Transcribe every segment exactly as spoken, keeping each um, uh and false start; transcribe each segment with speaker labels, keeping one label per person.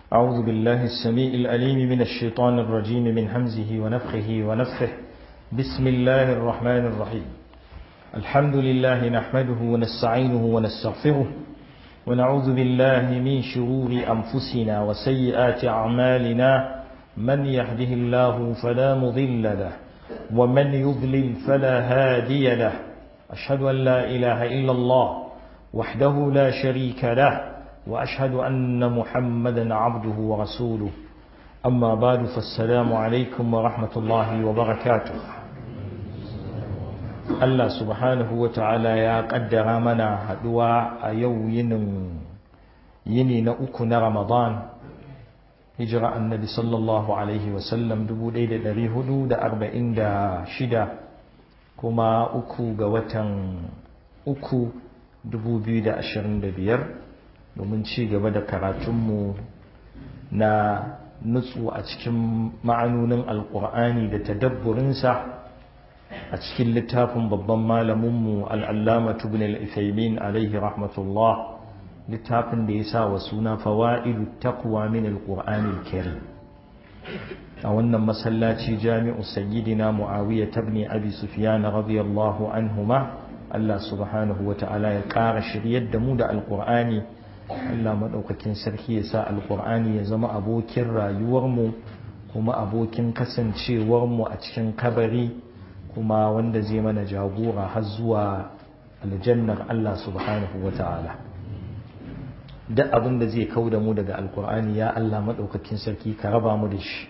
Speaker 1: أعوذ بالله السميع الأليم من الشيطان الرجيم من همزه ونفخه ونفخه. بسم الله الرحمن الرحيم. الحمد لله نحمده ونستعينه ونستغفره ونعوذ بالله من شرور أنفسنا وسيئات أعمالنا. من يهده الله فلا مضل له ومن يضلل فلا هادي له. أشهد أن لا إله إلا الله وحده لا شريك له وأشهد أن محمدا عبده ورسوله. أما بعد فالسلام عليكم ورحمة الله وبركاته. الله سبحانه وتعالى يا قدر منا هدوى أيو يني نأكن رمضان هجرة النبي صلى الله عليه وسلم دبو ليلة دري هدود أربعين دا شدة كما أكو قوة أكو دبو بيدا أشرين دبير domin ci gaba da karatunmu na nutsu a cikin ma'anonin alkur'ani da tadabburinsa a cikin littafin babban malaminmu al'allama ibn al-Uthaymin alaihi rahmatullah, littafin da ya sa wa suna fawaidu taqwa min al-Qur'an al-Karim a wannan masallaci jami'u sayyidina Muawiya ibn Abi Sufyan radiyallahu anhuma. Allah subhanahu wa ta'ala ya ƙara shiryar da mu da alkur'ani. Allah maɗaukakin sarki ya sa alƙur'ani ya zama abokin rayuwarmu kuma abokin kasancewarmu a cikin kabari kuma wanda zai mana jagora har zuwa aljannar Allah subhanahu wa ta'ala. duk abin da zai kauda mu daga alƙur'ani ya Allah maɗaukakin sarki ka raba mu da shi.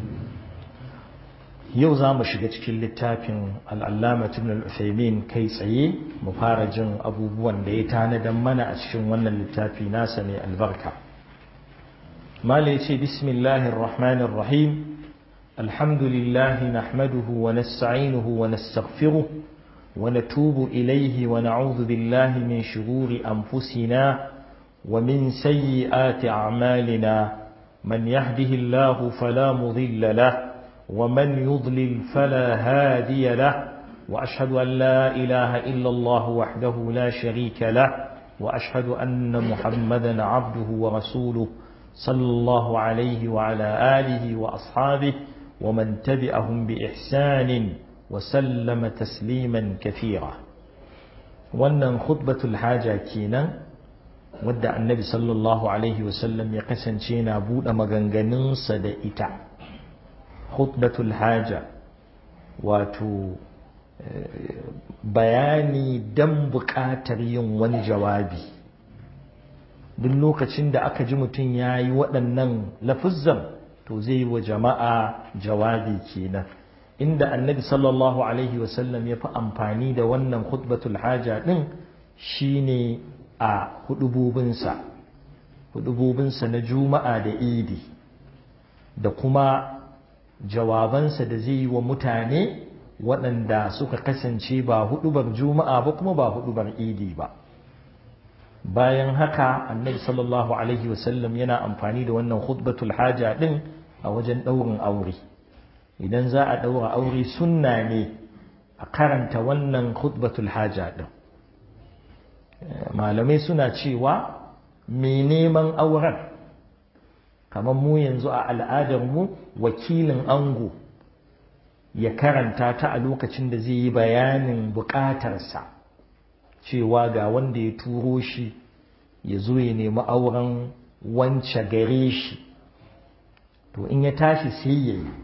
Speaker 1: yau za mu shiga cikin littafin al'allama ibn al-Uthaymin kai tsaye mu fara jin abubuwan da ya tanadan mana a cikin wannan littafi nasa mai albarka. mala ya ce bismillahir rahmanir rahim. alhamdulillahi nahmaduhu wa nasta'inuhu wa nastaghfiruh wa natubu ilayhi wa na'udhu billahi min shururi anfusina wa min sayyiati a'malina. man yahdihillahu fala mudilla lahu ومن يضلل فلا هادي له. وأشهد أن لا إله إلا الله وحده لا شريك له وأشهد أن محمدا عبده ورسوله صلى الله عليه وعلى آله وأصحابه ومن تبعهم بإحسان وسلم تسليما كثيرا. وأن خطبة الحاجة كينا ودع النبي صلى الله عليه وسلم يقسن شينا بود مغنغنن صدئتا. khutbatul haja wato bayani dan buƙatar yin wani jawabi. duk lokacin da aka ji mutum ya yi waɗannan lafuzzan to zai yi wa jama'a jawabi kenan. inda annabi sallallahu alaihi wasallam ya fi amfani da wannan khutbatul haja ɗin shine a hudububinsa hudububinsa na juma'a da idi da kuma jawabansa da zai yi wa mutane waɗanda suka kasance ba huɗubar juma'a ba kuma ba huɗubar idi ba. bayan haka annabi sallallahu alaihi wasallam yana amfani da wannan khutbatul haja ɗin a wajen ɗaurin aure. idan za a ɗaura aure sunna ne a karanta wannan khutbatul haja ɗin. malamai suna cewa mai neman auren kamar mu yanzu a al'adarmu wakilin ango ya karanta ta a lokacin da zai yi bayanin buƙatarsa cewa ga wanda ya turo shi ya zo ya nemi auren wance gare shi, to in ya tashi sai ya yi.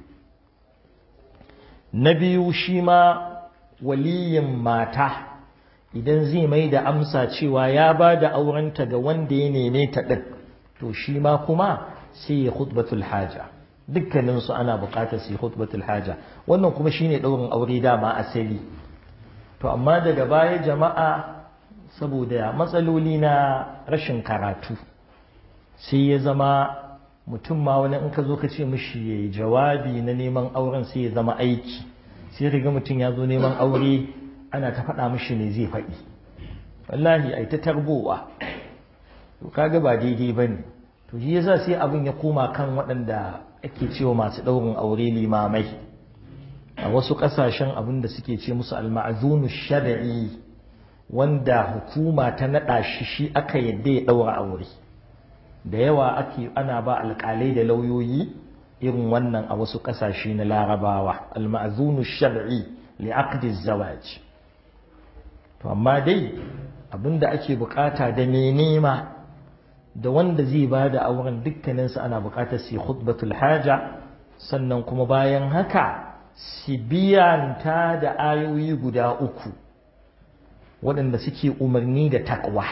Speaker 1: na biyu shi ma waliyin mata idan zai mai da amsa cewa ya ba da aurenta ga wanda ya neme ta ɗin, to shi ma kuma sai ya khutbatul haja. dukkaninsu ana buƙatar su yi khutbatul haja. wannan kuma shine ɗaurin aure dama asali. to amma daga baya jama'a saboda matsaloli na rashin karatu sai ya zama mutum ma wani in ka zo ka ce mishi yayi jawabi na neman auren sai ya zama aiki. sai riga mutum ya zo neman aure ana ta faɗa mishi ne zai faɗi. wallahi ai ta tarbowa, to kaga ba daidai bane. to shi yasa sai abin ya koma kan waɗanda ake cewa masu ɗaurin aure limamai. a wasu ƙasashen abin da suke ce musu al-ma'zunu shar'i, wanda hukuma ta naɗa shi shi aka yadda ya ɗaura aure. da yawa ake ana ba alƙalai da lauyoyi irin wannan a wasu ƙasashe na larabawa al-ma'zunu shar'i li aqdi zawaj to amma dai abinda ake bukata da me nema da wanda zai ba da auren dukkaninsu ana bukatar su khutbatul haja sannan kuma bayan haka su biyanta da ayoyi guda uku waɗanda suke umarni da takwa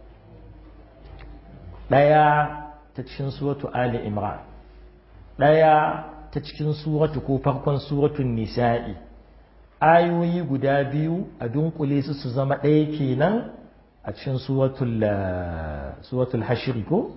Speaker 1: ɗaya ta cikin suratu Ali Imran ɗaya ta cikin suratu ko farkon suratun Nisa'i ayoyi guda biyu a dunkule su su zama ɗaya kenan a cikin suratul suratul Hashr ko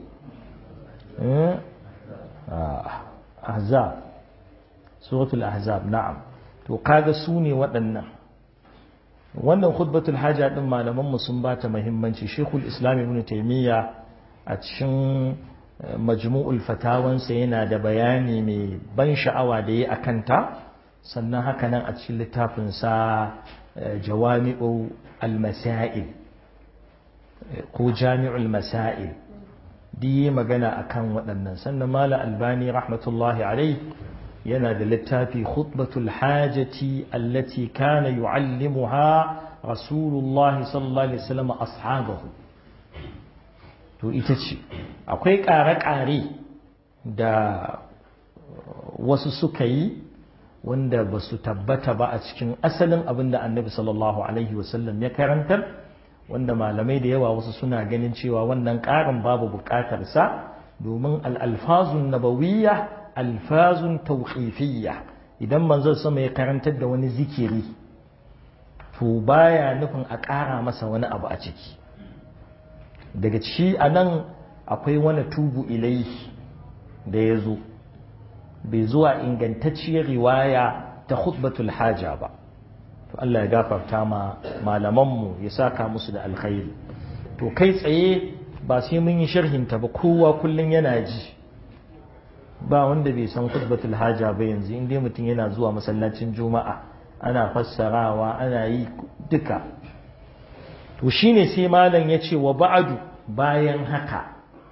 Speaker 1: Ahzab suratul Ahzab na'am to kaga su ne waɗannan wannan khutbatul haja din malaman mu sun bata muhimmanci Sheikhul Islam Ibn Taymiyyah a cikin majmu'ul fatawansa yana da bayani mai ban sha'awa da yi akan ta sannan haka nan a cikin littafin sa Jawami'u al-Masail ko Jami'ul Masail di magana akan waɗannan sannan Malam Albani rahmatullahi alayhi yana da littafi khutbatul hajati allati kana yu'allimuha rasulullahi sallallahu alaihi wasallam ashabahu to ita ce akwai ƙare-ƙare da wasu suka yi wanda ba su tabbata ba a cikin asalin abin da annabi sallallahu alaihi wasallam ya karantar wanda malamai da yawa wasu suna ganin cewa wannan ƙarin babu buƙatarsa domin al-alfazun nabawiyya alfazun tauqifiyya idan manzon sama ya karantar da wani zikiri to baya nufin a ƙara masa wani abu a ciki daga ci anan akwai wani tubu ilai da ya zo bai zuwa ingantacciyar riwaya ta khutbatul haja ba to Allah ya gafarta ma malamanmu ya saka musu da alkhairi to kai tsaye ba sai mun yi sharhinta ba kowa kullum yana ji ba wanda bai san khutbatul haja ba yanzu inda mutum yana zuwa masallacin juma'a ana fassarawa ana yi duka to shine sai malam yace wa ba'du bayan haka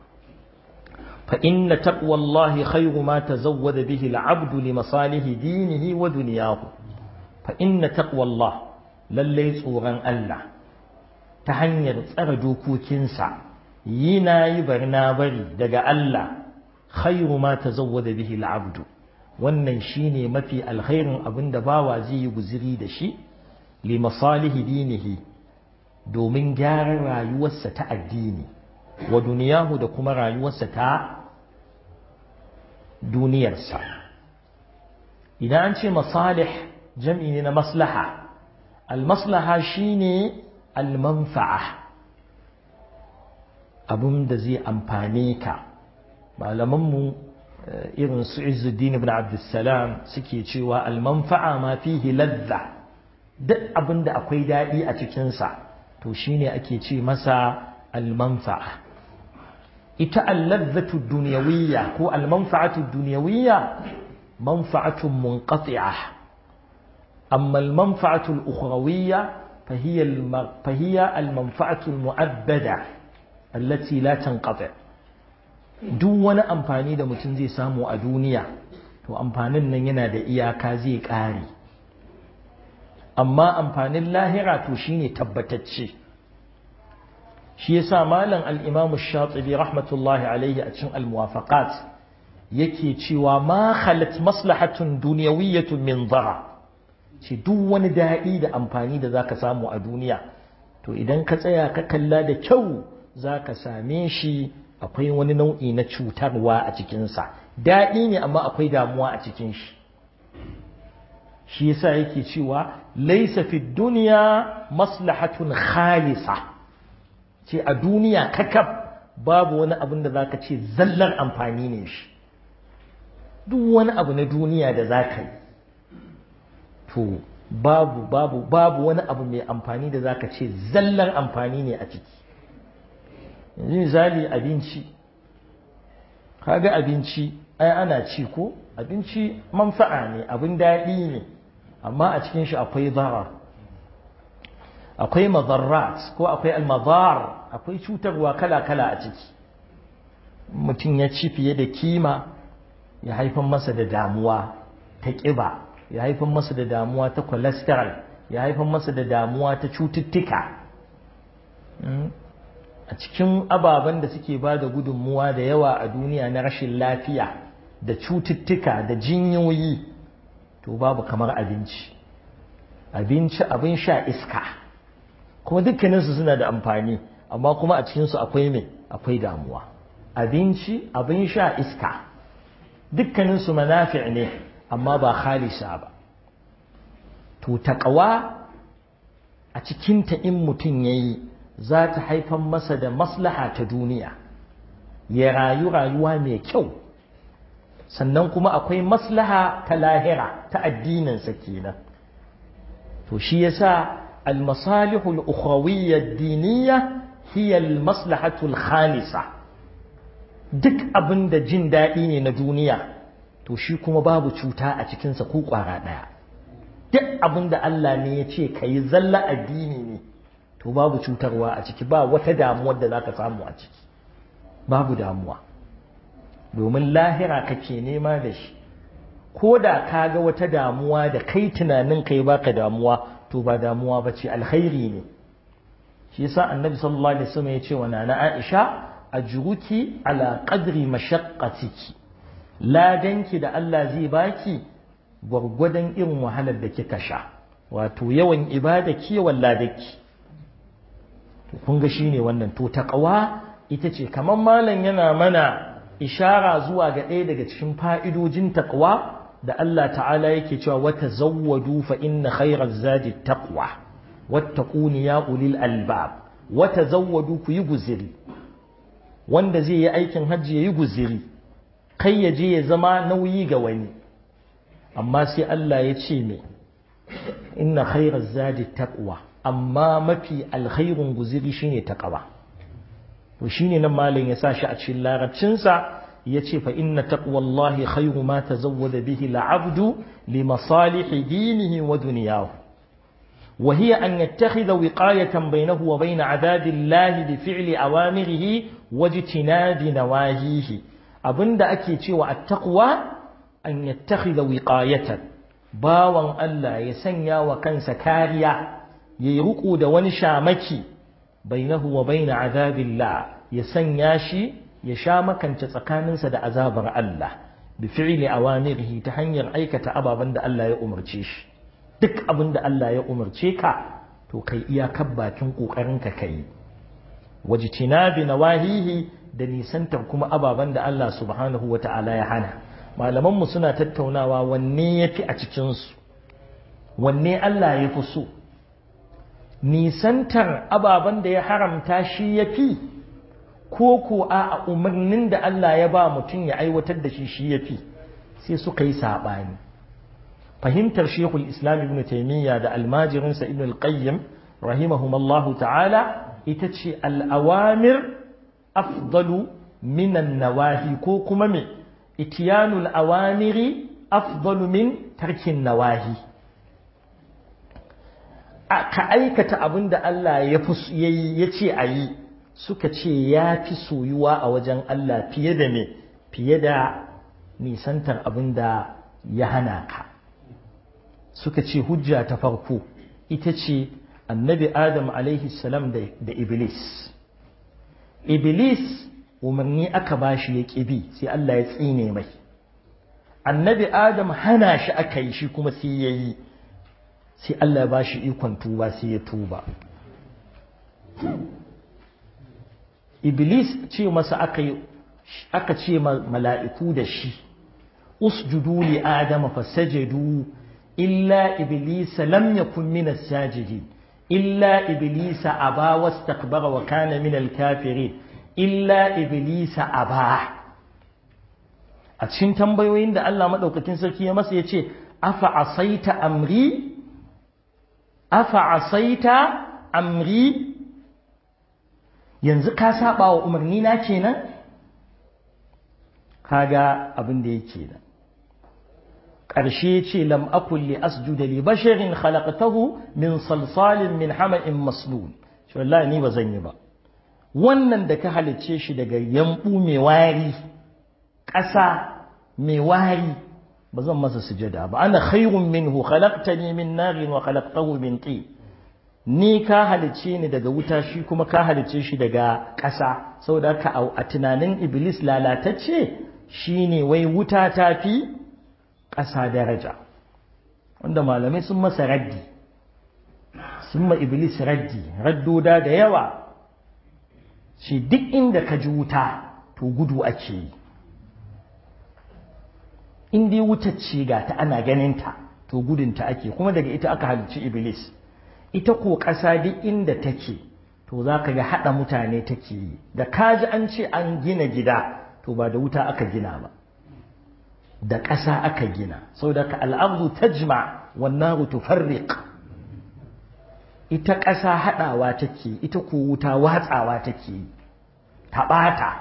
Speaker 1: fa inna taqwallahi khayru ma tazawwada bihi al'abdu li masalihi dinihi wa dunyahu fa inna taqwallah lalle tsoron Allah ta hanyar tsara dokokinsa yi nayi barna bari daga Allah khairu ma tazawwada bihi al-abd wannan shine mafi alkhairin abinda bawa zai yi guziri da shi li masalihi dinihi domin gyaran rayuwarsa ta addini wa duniyahu da kuma rayuwarsa ta duniyarsa idan an ce masalih jam'i ne na maslaha al-maslaha shine al-manfa'a abin da zai amfane ka malamanmu irin su Izzuddin ibn Abdussalam suke cewa al-manfa'a ma fihi ladza duk abinda akwai dadi a cikin sa to shine ake ce masa al-manfa'a ita al-ladzatu dunyawiyya ko al-manfa'atu dunyawiyya manfa'atun munqati'ah amma al-manfa'atu al-ukhrawiyya fahiya fahiya al-manfa'atu al-mu'abbada allati la tanqati' duk wani amfani da mutum zai samu a duniya to amfanin nan yana da iyaka zai ƙare amma amfanin lahira to shine tabbatacce shi yasa malam al-Imam Ash-Shatibi rahmatullahi alayhi a cikin al-Muwafaqat yake cewa ma khalat maslahatun dunyawiyyatun min dhara ce duk wani daɗi da amfani da zaka samu a duniya to idan ka tsaya ka kalla da kyau zaka same shi akwai wani nau'i na cutarwa a cikinsa daɗi ne amma akwai damuwa a cikin shi shi yasa yake cewa laysa fi dunya maslahatun khalisa ce a duniya kakab babu wani abin da zaka ce zallar amfani ne shi duk wani abu na duniya da zaka yi to babu babu babu wani abu mai amfani da zaka ce zallar amfani ne a ciki yanzu misali abinci kaga abinci ai ana ci ko abinci manfa'a ne abin daɗi ne amma a cikin shi akwai zarar akwai madarrat ko akwai almadar akwai cutarwa kala-kala a ciki mutum ya ci fiye da kima ya haifar masa da damuwa ta ƙiba, ya haifar masa da damuwa ta cholesterol, ya haifar masa da damuwa ta cututtuka. A cikin ababen da suke ba da gudunmuwa da yawa a duniya na rashin lafiya da cututtuka da jinyoyi, to babu kamar abinci. Abinci, abin sha, iska, kuma dukkaninsu suna da amfani, amma kuma a cikinsu akwai mai akwai damuwa. Abinci, abin sha, iska, dukkaninsu manafi' ne, amma ba khalisa ba. To taqwa a cikinta in mutum yayi za ta haifar masa da maslaha ta duniya, ya rayu rayuwa mai kyau, sannan kuma akwai maslaha ta lahira ta addininsa kenan. to shi yasa al-masalihul ukhrawiyya ad-diniyya hiya al-maslahatul khalisa. Duk abinda jin daɗi ne na duniya to shi kuma babu cuta a cikinsa ko ƙwara ɗaya. Duk abinda Allah ne ya ce ka yi zalla addini ne to babu cutarwa a ciki, ba wata damuwar da za ka samu a ciki, babu damuwa, domin lahira kake nema da shi. Ko da ka ga wata damuwa da kai tunanin kai baka damuwa, to ba damuwa ba ce, alkhairi ne. shi yasa annabi sallallahu alaihi wasallam ya ce wa nana Aisha ajruki ala qadri mashaqqatiki, ladanki da Allah zai baki gwargwadon irin wahalar da kika sha, wato yawan ibada ki yawan ladaki. to kun ga shine wannan. To taqwa ita ce kaman malam yana mana ishara zuwa ga ɗaya daga cikin fa'idojin taqwa da Allah ta'ala yake cewa wa tazawwadu fa inna khayraz zadi taqwa wattaquni ya ulil albab. wa tazawwadu ku yi guziri, wanda zai yi aikin hajji yayi guziri, kai ya je ya zama nauyi ga wani. amma sai Allah ya ce me, inna khayraz zadi taqwa, amma mafi alkhairun guziri shine taqwa. to shine nan malam ya sa shi a cikin larabcinsa yace fa inna taqwallahi khayru ma tazawwada bihi al'abdu li masalihi dinihi wa dunyahu wa hiya an yattakhidha wiqayatan baynahu wa bayna 'adadillahi bi fi'li awamirihi wa ijtinabi nawahihi. abinda ake cewa at-taqwa an yattakhidha wiqayatan, bawan Allah ya sanya wa kansa kariya, yayi ruku da wani shamaki, bainahu wa bayna 'adabillah, ya sanya shi ya sha makance tsakaninsa da azabar Allah bi fi'li awamirihi, ta hanyar aikata ababen da Allah ya umarce shi. duk abin da Allah ya umarce ka to kai iyakar bakin kokarin ka kai, wajtinabi nawahihi, da nisantar kuma ababen da Allah subhanahu wata'ala ya hana. malaman mu suna tattaunawa wanne yafi a cikin su, wanne Allah ya fi so, nisantar ababen da ya haramta shi yafi, ko ko a umarnin da Allah ya ba mutum ya aiwatar da shi shi yafi. sai suka yi sabani. fahimtar Sheikhul Islam Ibn Taymiyyah da almajirinsa Ibn al-Qayyim rahimahumallahu ta'ala ita ce al-awamir afdalu min an-nawahi, ko kuma me itiyanul awamiri afdalu min tarkin nawahi. ka aikata abinda Allah ya ce a yi, suka ce ya fi soyuwa a wajen Allah fiye da me, fiye da nisantar abin da ya hana ka. suka ce hujja ta farko ita ce annabi Adam alaihi salam da Iblis. Iblis umarni aka bashi ya ƙibi, sai Allah ya tsine mai. annabi Adam hana shi aka yi, shi kuma sai ya yi, sai Allah ya bashi ikon tuba, sai ya tuba. Iblis ce masa aka yi, aka ce mala'iku da shi usjudu li adama fasajadu illa iblis lam yakun min as-sajidin illa iblis aba wastakbara wa kana min al-kafirin illa iblis aba. a cikin tambayoyin da Allah madaukakin sarki ya masa yace afa asaita amri afa asaita amri, yanzu ka saba wa umarni na kenan. kaga abin da yake da ƙarshe ce lam akul li asjuda li basharin khalaqtahu min salsalin min hama'in maslul. shi wallahi ni bazan yi ba, wannan da ka halicce shi daga yambu mai wari ƙasa mai wari ba zan masa sujada ba ana khairun minhu khalaqtani min narin wa khalaqtahu min tin ni ka halicce ni daga wuta shi kuma ka halicce shi daga ƙasa saboda haka a tunanin iblis lalatacce shine wai wuta ta fi ƙasa daraja wanda malamai sun masa raddi sun ma iblis raddi raddoda da yawa shi duk inda ka ji wuta to gudu ake yi in dai wutar ce ga ta ana ganinta to gudunta ake kuma daga ita aka halicci iblis ita ko ƙasa duk inda take to za ka ga haɗa mutane take yi da kaji an ce an gina gida to ba da wuta aka gina ba da ƙasa aka gina saboda ka al'ardu tajma wan naru tufarriq ita ƙasa haɗawa take ita ko wuta watsawa take yi ta ɓata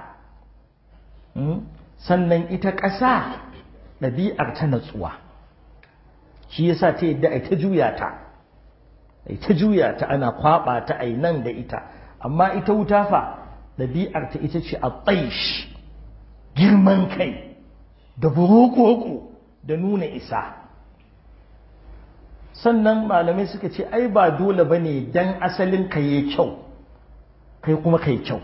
Speaker 1: sannan ita ƙasa ɗabi'ar ta natsuwa shi yasa ta yadda ai ta juya ta ai ta juya ta ana kwaɓa ta ai nan da ita amma ita wuta fa ɗabi'ar ta ita ce a tsaish girman kai da burukoko da nuna isa sannan malamai suka ce ai ba dole bane dan asalin ka yi kyau kai kuma kai kyau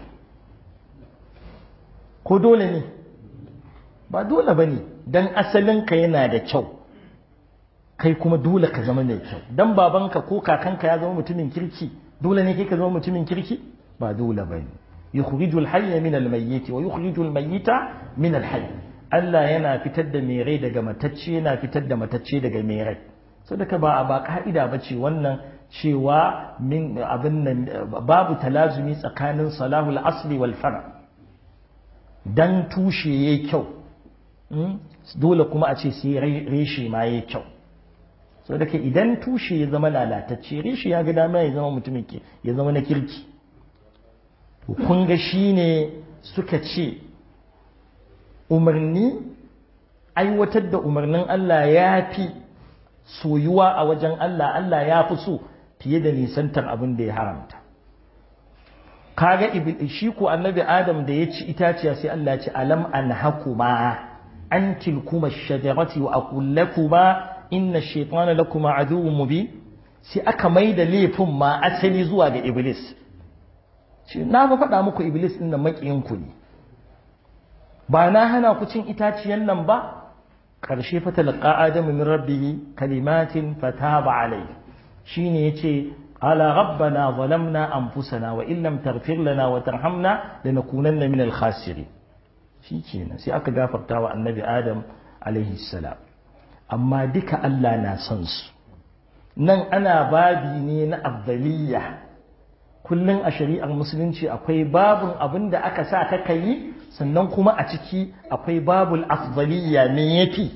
Speaker 1: ko dole ne ba dole bane dan asalin ka yana da kyau kai kuma dole ka zama mai kyau dan babanka ko kakanka ya zama mutumin kirki dole ne kai ka zama mutumin kirki ba dole bane yukhrijul hayya min al-mayyit wa yukhrijul mayyita min al-hayy Allah yana fitar da mai rai daga matacce yana fitar da matacce daga mai rai sadaka ba ba ka'ida bace wannan cewa min abin nan babu talazumi tsakanin salahul asli wal fara dan tushe yayi kyau dole kuma a ce sai reshe ma yayi kyau sadaka idan tushe ya zama lalatacce reshe ya ga dama ya zama mutumin ke ya zama na kirki to kun ga shine suka ce umarni aiwatar da umarnin Allah ya fi soyuwa a wajen Allah Allah ya fi so fiye da nisantar abin da ya haramta kaga iblis shi ko annabi adam da ya ci itaciya sai Allah ya ce alam anhakuma an tilkuma shajarati wa aqul lakuma inna ash-shaytana lakuma aduwwun mubin sai aka maida laifin ma asali zuwa ga iblis shi na fa faɗa muku iblis din nan makiyin ku ne ba na hana ku cin itaciyan nan ba ƙarshe fa talaqa adamu min rabbihi kalimatin fataba alayhi shine yace ala rabbana zalamna anfusana wa illam taghfir lana wa tarhamna lanakunanna min al-khasirin shikenan sai aka gafarta wa annabi adam alaihi salam amma duka Allah na son su nan ana babi ne na afdaliyya kullun a shari'ar musulunci akwai babun abinda aka sa ka kai sannan kuma a ciki akwai babul afdaliyya me yafi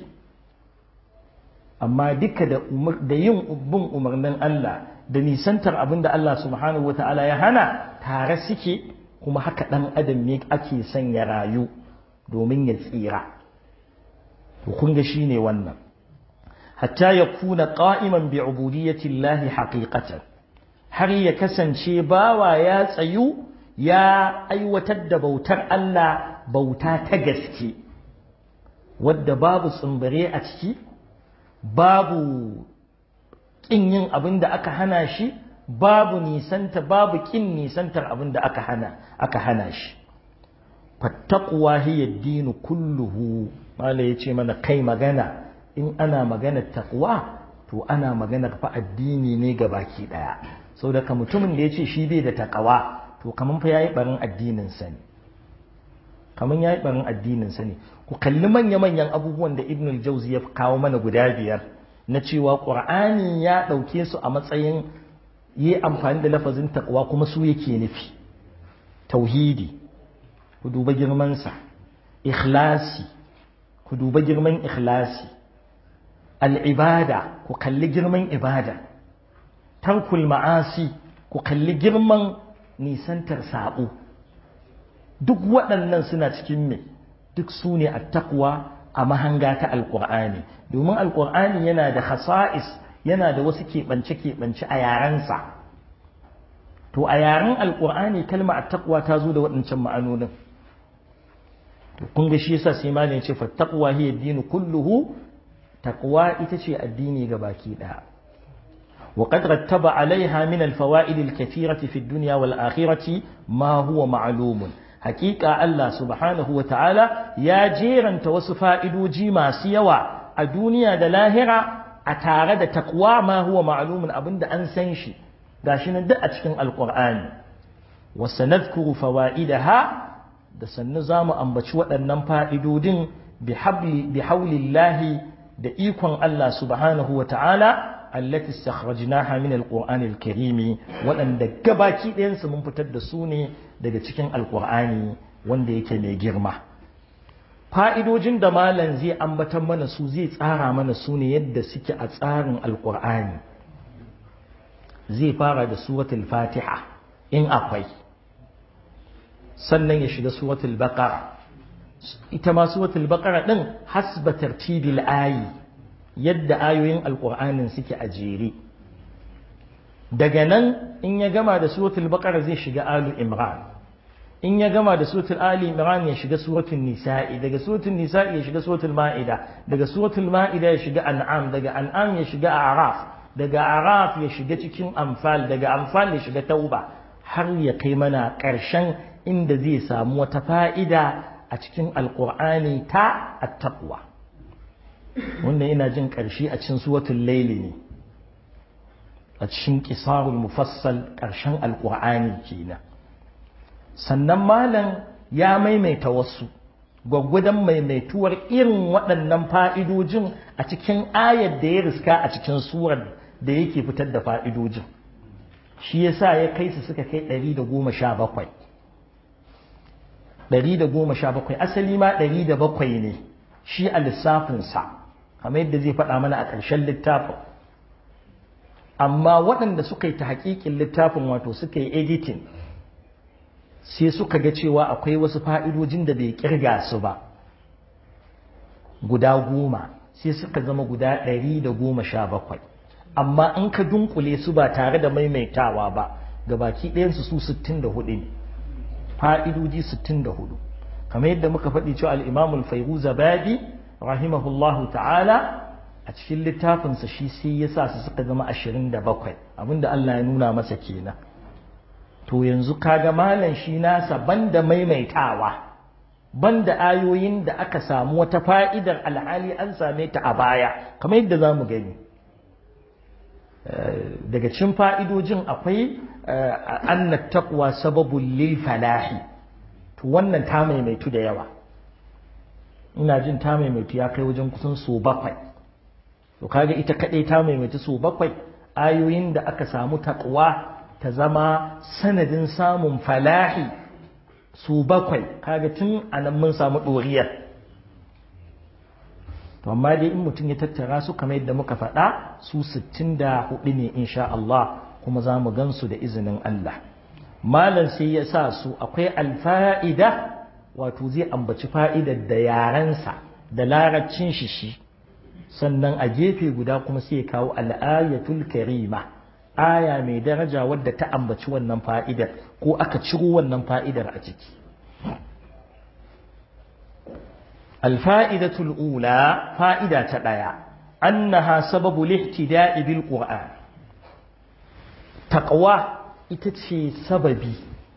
Speaker 1: amma duka da da yin bin umarnin Allah da nisantar abinda Allah subhanahu wataala ya hana tare suke kuma haka dan adam ne ake son ya rayu domin ya tsira to kun ga shine wannan hatta yakuna qa'iman bi ubudiyyati Allah haqiqatan har ya kasance bawa ya tsayu ya aiwatar da bautar Allah bauta ta gaske wadda babu tsumbare a ciki babu ƙin yin abin da aka hana shi babu nisanta babu ƙin nisantar abin da aka hana aka hana shi fattaqwa hiya ad-din kulluhu mala yace mana kai magana in ana magana taqwa to ana maganar fa addini ne gabaki daya saboda ka mutumin da yace shi bai da taqwa to kaman fa yayi barin addinin sa ne kaman yayi barin addinin sa ne ku kalli manya manyan abubuwan da Ibn al-Jawzi ya kawo mana guda biyar na cewa Qur'ani ya dauke su a matsayin yi amfani da lafazin taqwa kuma su yake nufi tauhidi ku duba girman sa ikhlasi ku duba girman ikhlasi al-ibada ku kalli girman ibada tarkul ma'asi ku kalli girman nisantar sabo duk waɗannan suna cikin me duk su ne at-taqwa a mahanga ta alqur'ani domin alqur'ani yana da khasa'is yana da wasu keɓance keɓance a yarensa to a yaren alqur'ani kalma at-taqwa ta zo da waɗancan ma'anonin to kun ga shi yasa sai malamin ya ce fattaqwa hiya ad-din kulluhu, taqwa ita ce addini gabaki daya. وقد رتب عليها من الفوائد الكثيرة في الدنيا والآخرة ما هو معلوم. حقيقة الله سبحانه وتعالى يا جيران توصفا إدوجي ما سيوا الدنيا دلاهرة أتارد تقوى ما هو معلوم أبند أنسنشي داشنا دأتكن القرآن. وسنذكر فوائدها دس النظام أنبتشوة النمفا إدودين بحبل بحول الله دئيكم الله سبحانه وتعالى التي استخرجناها من القرآن الكريم وأن دقباكي دينس من فتد سوني دقتكين القرآن وان ديك ميجرمة فائدوجين da malan zai ambatan mana su zai tsara mana su ne yadda suke a tsarin alqur'ani. Zai fara da suratul fatiha in akwai, sannan ya shiga suratul baqara, ita ma suratul baqara din hasba tartibil ayi yadda ayoyin alqur'anin suke a jere. Daga nan in ya gama da suratul baqara zai shiga alu imran, in ya gama da suratul ali imran ya shiga suratul nisa'i, daga suratul nisa'i ya shiga suratul ma'ida, daga suratul ma'ida ya shiga an'am, daga an'am ya shiga a'raf, daga a'raf ya shiga cikin anfal, daga anfal ya shiga tauba, har ya kai mana ƙarshen inda zai samu wata fa'ida a cikin alqur'ani ta at-taqwa. Wannan ina jin ƙarshe a cikin suratul layl ne, a cikin qisarul mufassal ƙarshen alqur'ani kenan. Sannan malam ya maimaita wasu gwaggwadon maimaituwar irin waɗannan fa'idojin a cikin ayar da ya riska a cikin surar da yake fitar da fa'idojin. Shi yasa ya kai su suka kai ɗari da goma sha bakwai. ɗari da goma sha bakwai asali ma ɗari da bakwai ne shi a lissafinsa, kamar yadda zai faɗa mana a ƙarshen littafin. Amma waɗanda suka yi ta haƙiƙin littafin wato suka yi editing sai suka ga cewa akwai wasu fa'idojin da bai kirga su ba guda goma, sai suka zama guda ɗari da goma sha bakwai. Amma in ka dunkule su ba tare da maimaitawa ba, ga baki ɗayansu su sittin da hudu ne, fa'idoji sittin da hudu, kamar yadda muka faɗi cewa al'imamul Fairuzabadi rahimahullahu ta'ala a cikin littafinsa shi sai ya sa su suka zama ashirin da bakwai, abinda Allah ya nuna masa kenan. To yanzu kaga malam shi nasa banda maimaitawa, banda ayoyin da aka samu wata fa'idar alhali an same ta a baya, kamar yadda za mu gani. Daga cikin fa'idojin akwai annat taqwa sababul lil falahi, to wannan ta maimaitu da yawa, ina jin ta maimaitu ya kai wajen kusan so bakwai. To kaga ita kaɗai ta maimaitu so bakwai, ayoyin da aka samu taqwa ta zama sanadin samun falahi su bakwai, kaga tun anan mun samu ɗoriyar. To amma dai in mutum ya tattara su kamar yadda muka faɗa su sittin da hudu ne insha Allah, kuma za mu gansu da izinin Allah. Malam sai ya sa su akwai alfa'ida, wato zai ambaci fa'idar da yarensa da larabcin shi shi, sannan a gefe guda kuma sai ya kawo al'ayatul karima, aya mai daraja wadda ta ambaci wannan fa'idar ko aka ciro wannan fa'idar a ciki. Alfa'idatul ula, fa'ida ta ɗaya, annaha sababu lihtida'i bil Qur'an. Taqwa ita ce sababi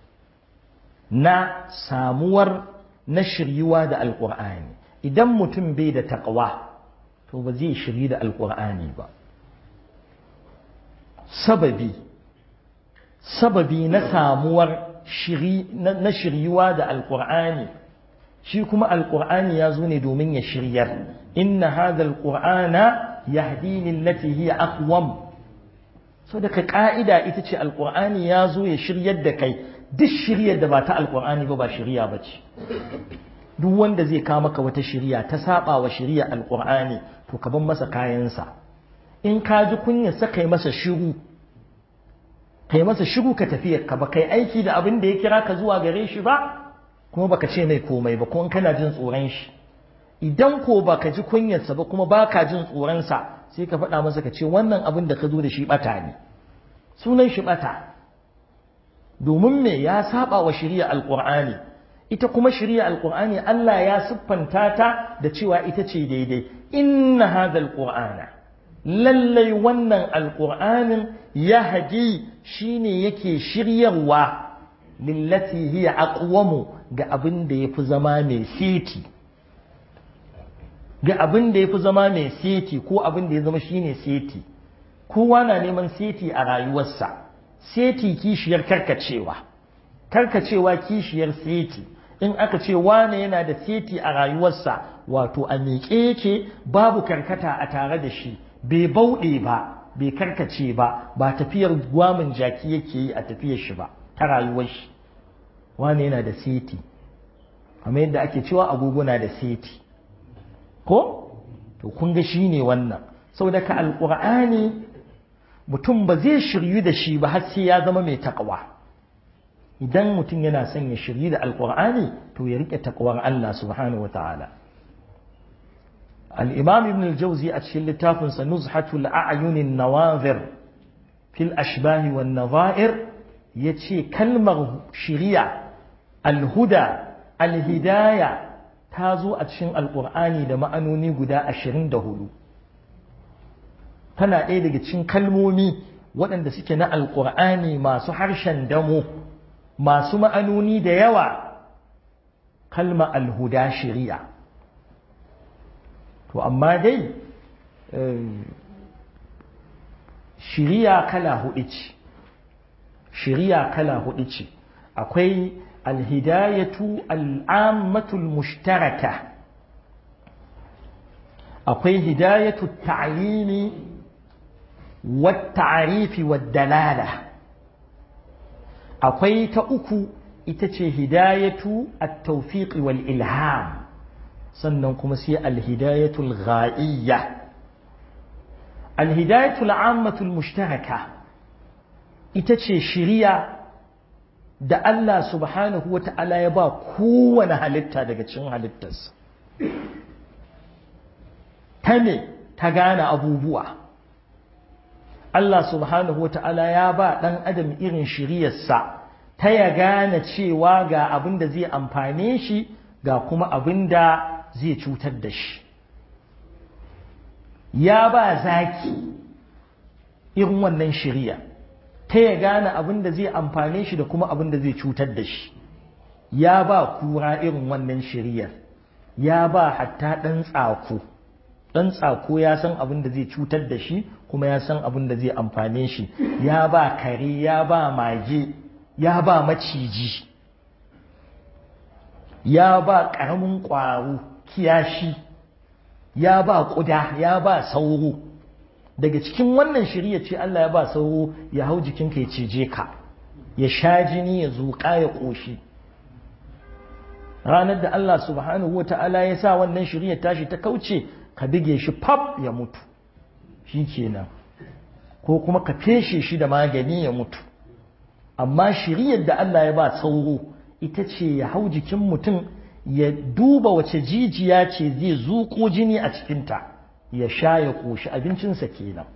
Speaker 1: na samuwar na shiryuwa da Alƙur'ani. Idan mutum bai da taqwa, to ba zai shiryi da Alƙur'ani ba. Sababi, sababi na samuwar shiri, na shiryuwa da Alƙur'ani, shi kuma Alƙur'ani ya zo ne domin ya shiryar. Inna hadha alqur'ana yahdi lillati hiya aqwam. So daga ka'ida ita ce Alƙur'ani ya zo ya shiryar da kai, duk shiryar da ba ta Alƙur'ani ba ba shiriya ba ce. Duk wanda zai kawo maka wata shiriya ta saba wa shiriya Alƙur'ani, to ka bar masa kayansa. In ka ji kunyarsa kai masa shiru, kai masa shiru ka tafi ka ba kai aiki da abin da ya kira ka zuwa gare shi ba, kuma baka ce mai komai ba, kuma kana jin tsoron shi. Idan ko baka ji kunyarsa ba kuma baka jin tsoronsa, sai ka faɗa masa ka ce wannan abin da ka zo da shi bata ne, sunan shi bata. domin me ya saba wa shari'a alqur'ani ita kuma shari'a alqur'ani Allah ya siffanta ta da cewa ita ce daidai inna hadha alqur'ana lallai wannan alqur'anin yahdi shine yake shiryarwa lillati hiya aqwamu ga abin da yafi zama mai seti ga abin da yafi zama mai seti ko abin da ya zama shine seti kowa na neman seti a rayuwarsa seti kishiyar karkacewa karkacewa kishiyar seti in aka ce wane yana da seti a rayuwarsa wato a miƙe yake babu karkata a tare da shi bai bauɗe ba bai karkace ba ba tafiyar gwamin jaki yake yi a tafiyar shi ba ta rayuwar shi wane yana da seti amma yadda ake cewa agogo na da seti ko to kun ga shine wannan saboda ka alqur'ani mutum ba zai shiryu da shi ba har sai ya zama mai taqwa idan mutum yana son ya shiryu da alqur'ani to ya rike taqwar Allah subhanahu wataala al-imam ibn al-jawzi a cikin littafin sa nuzhatul a'yun an-nawazir fil ashbah wan nadha'ir yace kalmar shiriya al-huda al-hidaya ta zo a cikin alqur'ani da ma'anoni guda ashirin da hudu tana ɗaya daga cikin kalmomi waɗanda suke na alƙur'ani masu harshen damo masu ma'anoni da yawa kalma alhuda shari'a to amma dai shari'a kala hudu ce shari'a kala hudu ce akwai alhidayatu al'ammatul mushtaraka akwai hidayatu ta'limi والتعريف والدلالة akwai ta uku ita ce hidayatu at-tawfiq wal ilham sannan kuma sai al-hidayatu al-ghaiyya al-hidayatu al-ammatu al-mushtaraka ita ce shiriya da Allah subhanahu wa ta'ala ya ba kowane halitta daga cikin halittarsa ta ne ta gane abubuwa Allah subhanahu wa ta'ala ya ba ɗan adam irin shiriyarsa ta ya gane cewa ga abin da zai amfane shi ga kuma abin da zai cutar da shi ya ba zaki irin wannan shiriya ta ya gane abin da zai amfane shi da kuma abin da zai cutar da shi ya ba kura irin wannan shiriyar ya ba hatta ɗan tsako ɗan tsako ya san abin da zai cutar da shi kuma ya san abin da zai amfane shi ya ba kare ya ba mage ya ba maciji ya ba ƙaramin ƙwaro kiyashi ya ba ƙuda ya ba sauro daga cikin wannan shirya ce Allah ya ba sauro ya hau jikinka ya cije ka ya sha jini ya zuƙa ya ƙoshi ranar da Allah subhanahu wa ta'ala ya sa wannan shirya tashi ta kauce ka bige shi fab ya mutu shi kenan ko kuma ka feshe shi da magani ya mutu amma shiriyar da Allah ya ba sauro ita ce ya hau jikin mutum ya duba wace jijiya ce zai zuƙo jini a cikinta ya sha ya ƙoshi abincinsa kenan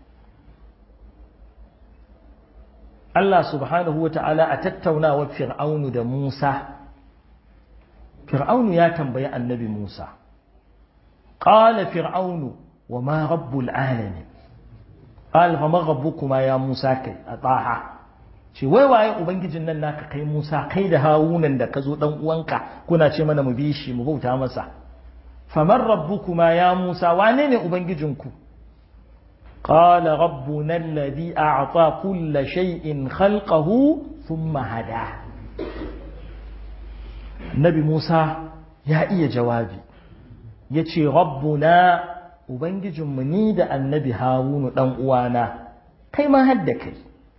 Speaker 1: Allah subhanahu wa ta'ala a tattaunawa fir'aunu da Musa fir'aunu ya tambayi annabi Musa قال فرعون وما رب العالمين قال فما ربكما يا موسى كي أطاها ce wai waye ubangijin nan naka kai Musa kai da Hawunan da ka zo dan uwanka kuna ce mana mu bi shi mu bauta masa faman rabbukuma ya Musa wane ne ubangijinku qala rabbuna alladhi a'ta kulla shay'in khalqahu thumma hada Nabi Musa ya iya jawabi ya ce rabbuna ubangijinmu ni da annabi harunu ɗan uwana kai ma hadda kai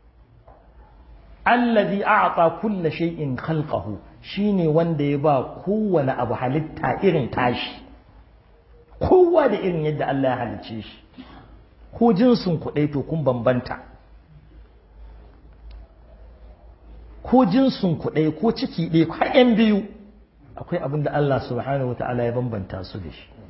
Speaker 1: allazi a'ta kulla shay'in khalqahu shine wanda ya ba kowane abu halitta irin tashi kowa da irin yadda Allah ya halice shi ko jinsin ku dai to kun bambanta ko jinsin ku dai ko ciki dai har yan biyu akwai abin da Allah subhanahu wata'ala ya bambanta su da shi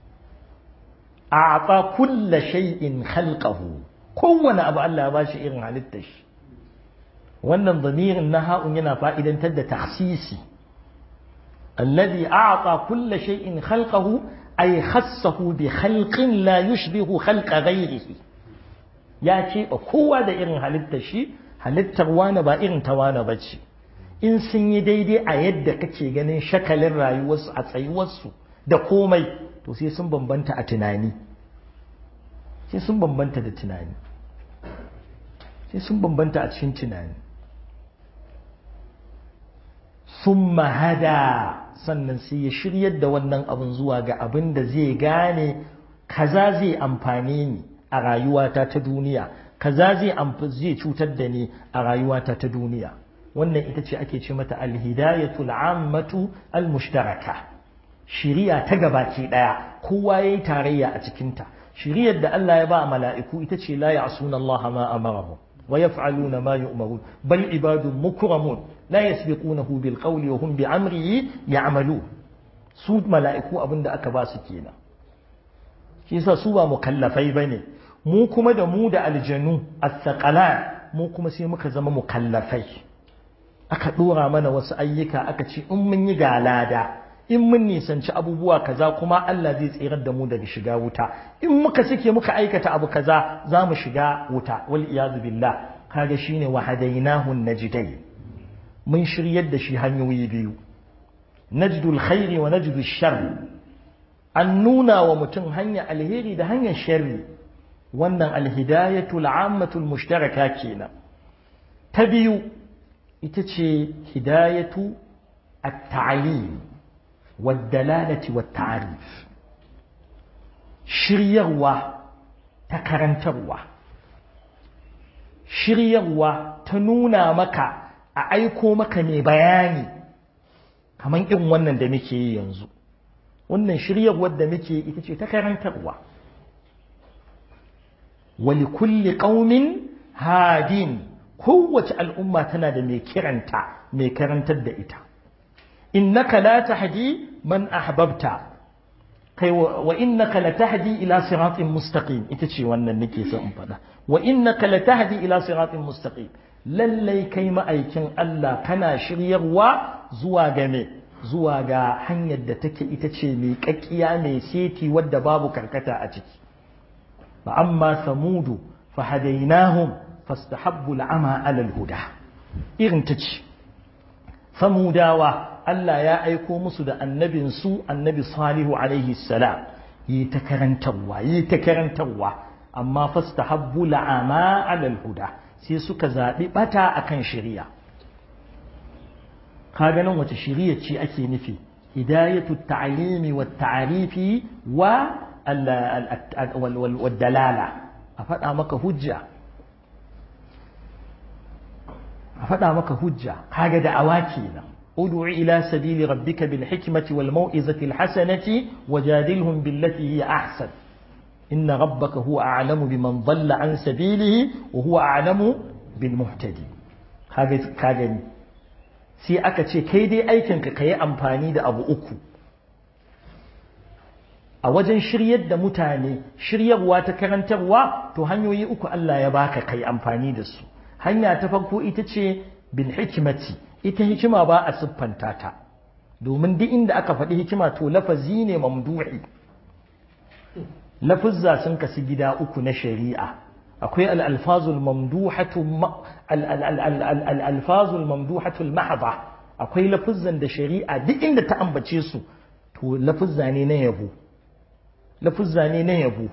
Speaker 1: a'ta kulla shay'in khalqahu kowane abu Allah ya bashi irin halittar shi wannan damirin na ha'un yana fa'idantar da takhsisi alladhi a'ta kulla shay'in khalqahu ay khassahu bi khalqin la yushbihu khalqa ghayrihi ya ce kowa da irin halittar shi halittar wani ba irin ta wani bace in sun yi daidai a yadda kake ganin shakalin rayuwarsu a tsayuwarsu da komai to sai sun bambanta a tunani sai sun bambanta da tunani sai sun bambanta a cikin tunani summa hada sannan sai ya shiryar da wannan abin zuwa ga abin da zai gane kaza zai amfane ni a rayuwata ta duniya kaza zai zai cutar da ni a rayuwata ta duniya wannan ita ce ake ce mata alhidayatul ammatu almushtaraka shiriya ta gabaki daya kowa yayi tarayya a cikin ta shiriyar da Allah ya ba mala'iku ita ce la ya'suna Allah ma amarahu wa yaf'aluna ma yu'marun bal ibadun mukramun la yasbiqunahu bil qawli wa hum bi amrihi ya'malun su mala'iku abinda aka ba su kenan shi yasa su ba mukallafai bane mu kuma da mu da aljanu as-saqalan mu kuma sai muka zama mukallafai aka dora mana wasu ayyuka aka ce in mun yi galada in mun nisanci abubuwa kaza kuma Allah zai tsirar da mu daga shiga wuta in muka sike muka aikata abu kaza za mu shiga wuta wal iyazu billah kaga shine wahadainahu najdain mun shiryar da shi hanyoyi biyu najdul khairi wa najdul sharr an nuna wa mutum hanya alheri da hanyar sharri wannan alhidayatul ammatul mushtaraka kenan ta biyu ita ce hidayatu at-ta'lim wad-dalalati wat-ta'rif shiryarwa ta karantarwa shiryarwa ta nuna maka a aiko maka mai bayani kamar irin wannan da muke yi yanzu wannan shiryarwar da muke ita ce ta karantarwa wali kulli qaumin hadin kowace al'umma tana da mai kiranta mai karantar da ita innaka la tahdi man ahbabta kai wa innaka la tahdi ila siratin mustaqim ita ce wannan nake son in faɗa wa innaka la tahdi ila siratin mustaqim lallai kai ma'aikin Allah kana shiryarwa zuwa ga me zuwa ga hanyar da take ita ce mai kakkiya mai seti wadda babu karkata a ciki fa amma samudu fa hadainahum fastahabbu al'ama 'ala al-huda irin tace samudawa Allah ya aiko musu da annabin su annabi salihu alaihi salam yi ta karantarwa yi ta karantarwa amma fastahabbu al'ama 'ala al-huda sai suka zabi bata akan shari'a kaga nan wace shari'a ce ake nufi hidayatu at-ta'limi wat-ta'rifi wa wal-dalala a faɗa maka hujja a faɗa maka hujja kaga da'awa kenan ud'u ila sabili rabbika bil hikmati wal mau'izati al hasanati wajadilhum billati hiya ahsan inna rabbaka huwa a'lamu biman dhalla an sabilihi wa huwa a'lamu bil muhtadi kaga kaga ni sai aka ce kai dai aikin ka kai amfani da abu uku a wajen shiryar da mutane shiryarwa ta karantarwa to hanyoyi uku Allah ya baka kai amfani da su hanya ta farko ita ce bil hikmati ita hikima ba a siffanta ta domin duk inda aka faɗi hikima to lafazi ne mamdu'i lafuzza sun kasu gida uku na shari'a akwai al-alfazul mamduhatu al-alfazul mamduhatu al-mahdha akwai lafuzzan da shari'a duk inda ta ambace su to lafuzza ne na yabo lafuzza ne na yabo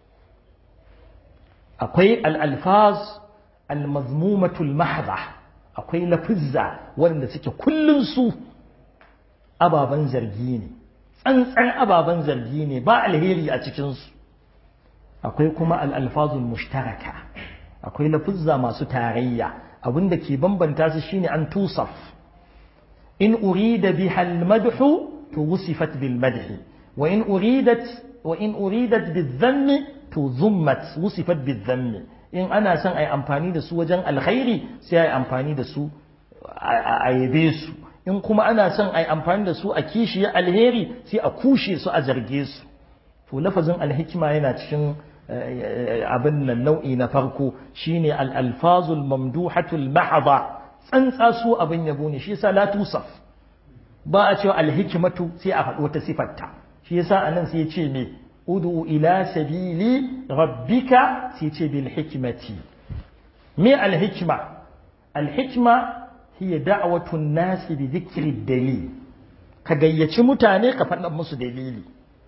Speaker 1: akwai al-alfaz al-mazmumatu al-mahdha akwai lafuzza wanda suke kullun su ababan zargi ne tsantsan ababan zargi ne ba alheri a cikin su akwai kuma al-alfazul mushtaraka akwai lafuzza masu tarayya abinda ke bambanta su shine an tusaf in urida biha al-madhu to wusifat bil madhi wa in uridat wa in uridat bil dhammi to dhummat wusifat bil dhammi in ana son ai amfani da su wajen alkhairi sai ai amfani da su a yabe su in kuma ana son ai amfani da su a kishiya alheri sai a kushe su a zarge su to lafazin alhikma yana cikin abin nan nau'i na farko shine al-alfazul mamduhatul mahdha tsantsa su abin yabo ne shi yasa la tusaf ba a cewa al-hikmatu sai a faɗo ta sifarta shi yasa anan sai ya ce me ud'u ila sabili rabbika sai ce bil hikmati me al-hikma al-hikma hiya da'watu an-nas bi dhikri ad-dalil ka gayyaci mutane ka faɗa musu dalili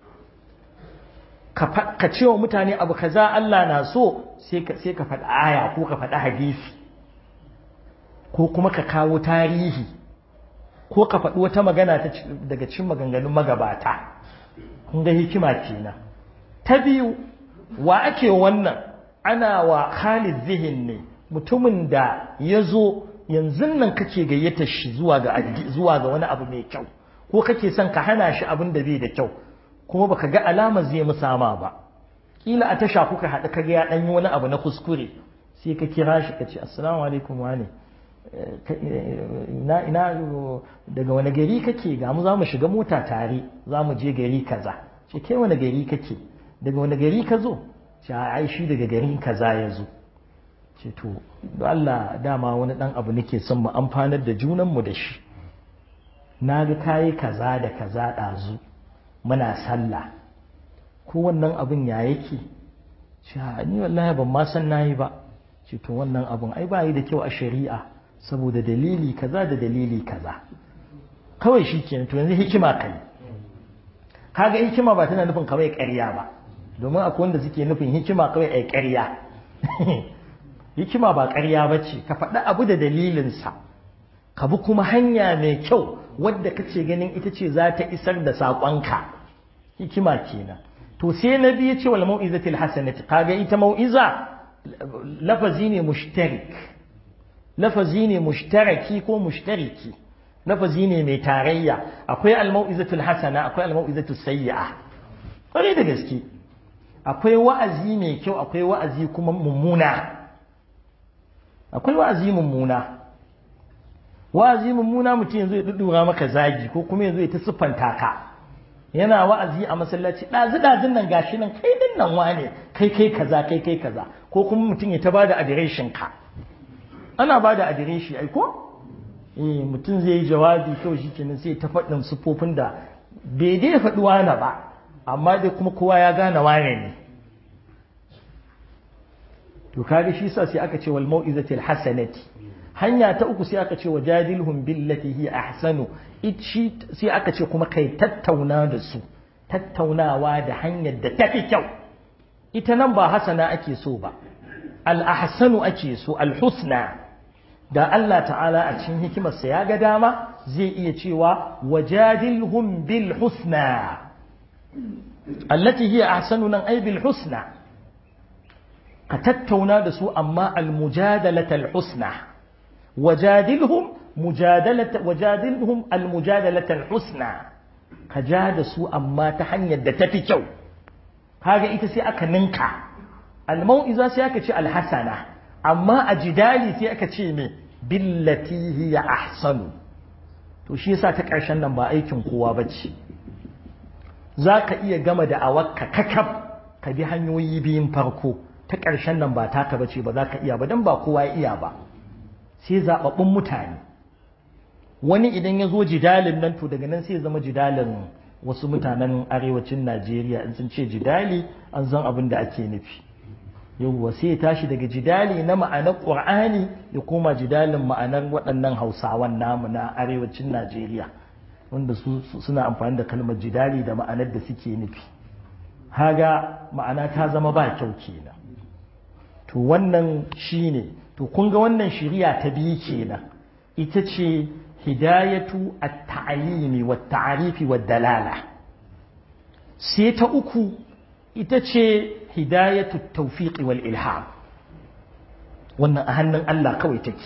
Speaker 1: ka ce wa mutane abu kaza Allah na so sai ka sai ka faɗa aya ko ka faɗa hadisi ko kuma ka kawo tarihi ko ka faɗi wata magana daga cikin maganganun magabata kun ga hikima kenan ta biyu wa ake wannan ana wa Khalid Zihin ne mutumin da ya zo yanzu nan kake gayyata shi zuwa ga zuwa ga wani abu mai kyau ko kake son ka hana shi abin da bai da kyau kuma baka ga alamar zai musama ba kila a tasha kuka haɗa kaga ya ɗan yi wani abu na kuskure sai ka kira shi ka ce assalamu alaikum wane ina ina daga wani gari kake ga mu za mu shiga mota tare za mu je gari kaza ce kai wani gari kake daga wani gari ka zo ce ai shi daga garin kaza ya zo ce to don Allah dama wani dan abu nake son mu amfanar da junan mu da shi na ga kayi kaza da kaza ɗazu muna sallah ko wannan abin ya yake ce ni wallahi ban ma san nayi ba ce to wannan abin ai ba yi da kyau a shari'a saboda dalili kaza da dalili kaza kawai shi kenan to yanzu hikima kai kaga hikima ba tana nufin kawai ƙarya ba domin akwai wanda suke nufin hikima kawai ai ƙarya hikima ba ƙarya ba ce ka faɗi abu da dalilinsa ka bi kuma hanya mai kyau wadda kace ganin ita ce za ta isar da saƙonka hikima kenan to sai na biyu ce wal mau'izatil hasanati kaga ita mau'iza lafazi ne mushtarik lafazi ne mushtaraki ko mushtariki lafazi ne mai tarayya akwai al mau'izatul hasana akwai al mau'izatus sayyi'a kwarai da gaske akwai wa'azi mai kyau akwai wa'azi kuma mummuna akwai wa'azi mummuna wa'azi mummuna mutum yanzu ya dudura maka zagi ko kuma yanzu ya ta siffanta ka yana wa'azi a masallaci ɗazu ɗazun nan gashi nan kai din nan wane kai kai kaza kai kai kaza ko kuma mutum ya ta bada adireshin ka ana bada adireshi ai ko eh mutum zai yi jawabi kawai shikenan sai ta faɗin siffofin da bai dai faɗi wani ba amma dai kuma kowa ya gane wane ne to kaga shi sa sai aka ce wal mau'izatil hasanati hanya ta uku sai aka ce wajadilhum billati hi ahsanu ichi sai aka ce kuma kai tattauna da su tattaunawa da hanyar da tafi kyau ita nan ba hasana ake so ba al ahsanu ake so al husna da Allah ta'ala a cikin hikimarsa ya ga dama zai iya cewa wajadilhum bil husna allati hi ahsanu nan ay bil husna ka tattauna da su amma al mujadalatal husna wajadilhum mujadalata wajadilhum al mujadalatal husna ka ja da su amma ta hanyar da tafi kyau kaga ita sai aka ninka al mau'iza sai aka ce al hasana amma a jidali sai aka ce me billati hiya ahsanu to shi yasa ta ƙarshen nan ba aikin kowa bace zaka iya gama da awakka kakab ka bi hanyoyi biyun farko ta ƙarshen nan ba taka bace ba zaka iya ba dan ba kowa ya iya ba sai zababbun mutane wani idan ya zo jidalin nan to daga nan sai ya zama jidalin wasu mutanen arewacin Najeriya in sun ce jidali an san abin da ake nufi yawwa sai ya tashi daga jidali na ma'anar Qur'ani ya koma jidalin ma'anar waɗannan Hausawan namu na arewacin Najeriya wanda su suna amfani da kalmar jidali da ma'anar da suke nufi haga ma'ana ta zama ba kyau kenan to wannan shine to kun ga wannan shari'a ta biyu kenan ita ce hidayatu at-ta'limi wat-ta'rifi wad-dalala sai ta uku ita ce hidayatu at-tawfiq wal-ilham wannan a hannun Allah kawai take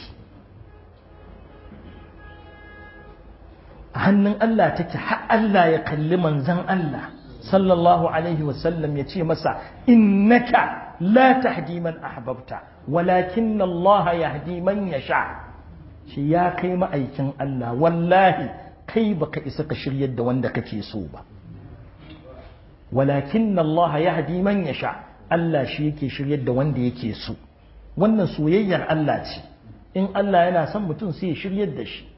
Speaker 1: a hannun Allah take har Allah ya kalli manzon Allah sallallahu alaihi wasallam ya ce masa innaka la tahdi man ahbabta walakin Allah yahdi man yasha shi ya kai ma'aikin Allah wallahi kai baka isa ka shiryar da wanda kake so ba walakin Allah yahdi man yasha Allah shi yake shiryar da wanda yake so wannan soyayyar Allah ce in Allah yana son mutum sai ya shiryar da shi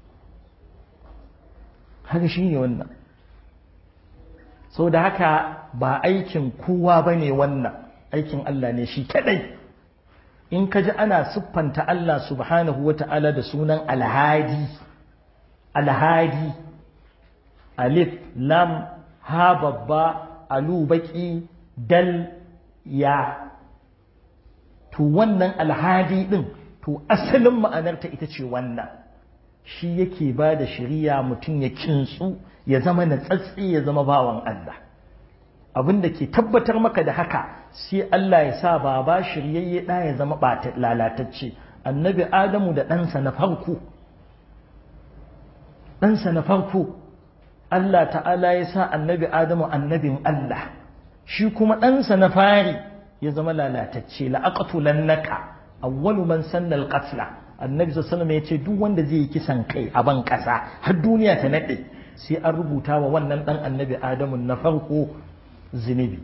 Speaker 1: haka shi ne wannan sau da haka ba aikin kowa ba ne wannan aikin Allah ne shi kadai in ka ji ana siffanta Allah subhanahu wa ta'ala da sunan alhadi alhadi alif lam ha babba alu baki dal ya to wannan alhadi din to asalin ma'anarta ita ce wannan shi yake ba da shari'a mutum ya kintsu ya zama natsatsi ya zama bawan Allah abin da ke tabbatar maka da haka sai Allah ya sa baba shiryayye da ya zama lalatacce annabi Adamu da ɗansa na farko ɗansa na farko Allah ta'ala ya sa annabi Adamu annabin Allah shi kuma ɗansa na fari ya zama lalatacce la'aqtulannaka awwalu man sanna al-qatla annabi sallallahu alaihi wasallam ya ce duk wanda zai yi kisan kai a ban kasa har duniya ta nade sai an rubuta wa wannan dan annabi Adamu na farko zunubi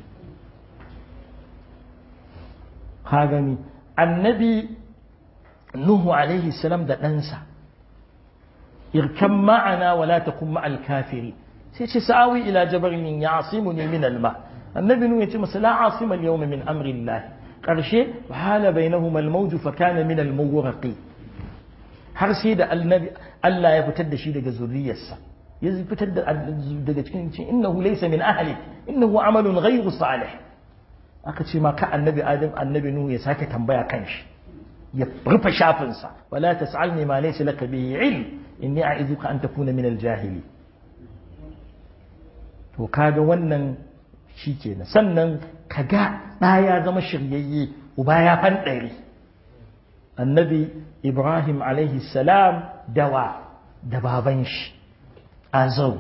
Speaker 1: ka gani annabi Nuhu alaihi salam da ɗansa irkan ma'ana wala takun ma'al kafiri sai ce sa'awi ila jabarin ya'simuni min alma annabi Nuhu ya ce masa la asima al-yawma min amri Allah karshe hala bainahuma al-mawj fa kana min al-mughriqi har sai da annabi Allah ya fitar da shi daga zuriyarsa ya fitar da daga cikin cin innahu laysa min ahli innahu amalun ghayru salih aka ce ma ka annabi Adam annabi Nuhu ya sake tambaya kanshi ya rufe shafinsa wala tas'alni ma laysa laka bihi ilm inni a'iduka an takuna min al-jahili to kaga wannan shikenan sannan kaga da ya zama shiryayye uba ya fandare annabi Ibrahim alaihi salam dawa da baban shi azau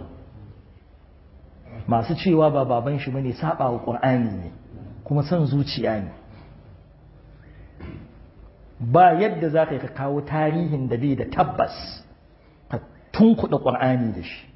Speaker 1: masu cewa ba baban shi bane saba wa Qur'ani ne kuma son zuciya ne ba yadda za ka kawo tarihin da bai da tabbas ka tunkuɗa ƙur'ani da shi